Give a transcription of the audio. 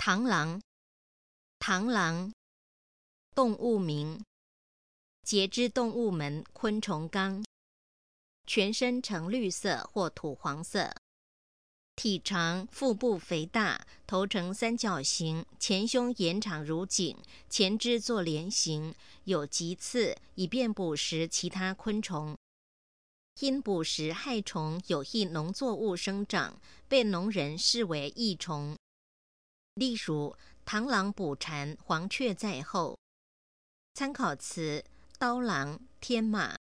螳螂，螳螂，动物名，节肢动物门昆虫纲，全身呈绿色或土黄色，体长，腹部肥大，头呈三角形，前胸延长如颈，前肢作莲形，有棘刺，以便捕食其他昆虫。因捕食害虫有益农作物生长，被农人视为益虫。例如，螳螂捕蝉，黄雀在后。参考词：刀郎、天马。